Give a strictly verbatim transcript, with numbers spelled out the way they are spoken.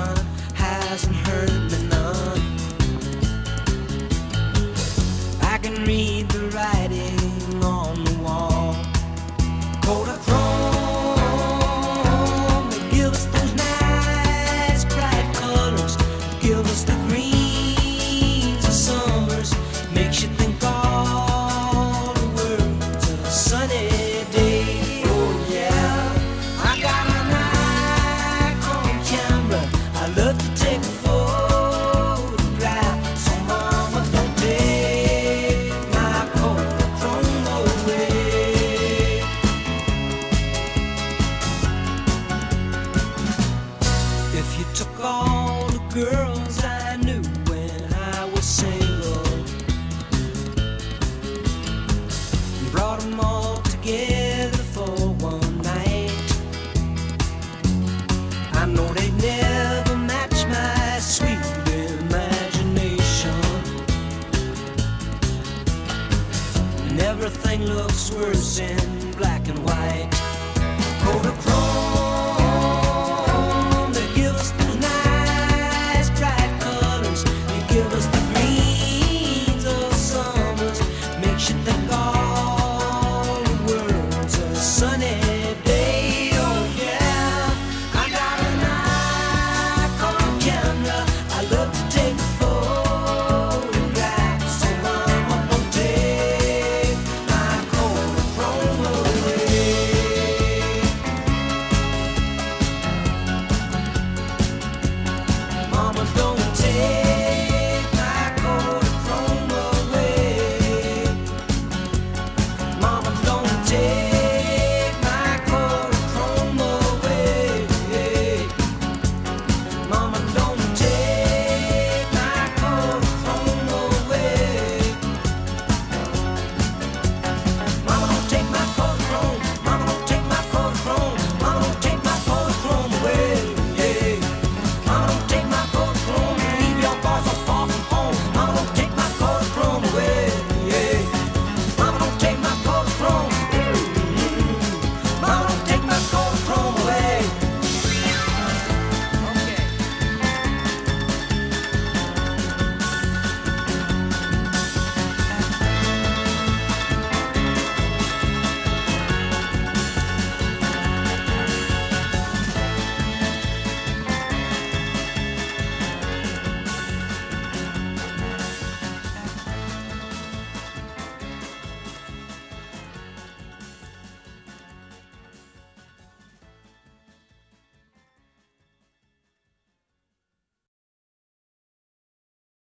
sun hasn't hurt me none. I can read the writing on the wall. Kodachrome, they give us those nice bright colors, give us the greens of summers, makes you think all the world's a sunny day. Oh yeah, I got a Nikon camera, I love to take a photograph, so mama don't take my Kodachrome away. If you took all the girls I knew when I was single and brought them all together for one night, I know they'd never match my sweet imagination. And everything looks worse in black and white. Kodachrome, they give us those nice bright colors, they give us the greens of summers, makes you think all the world's a sunny day. Oh yeah, I got a Nikon camera,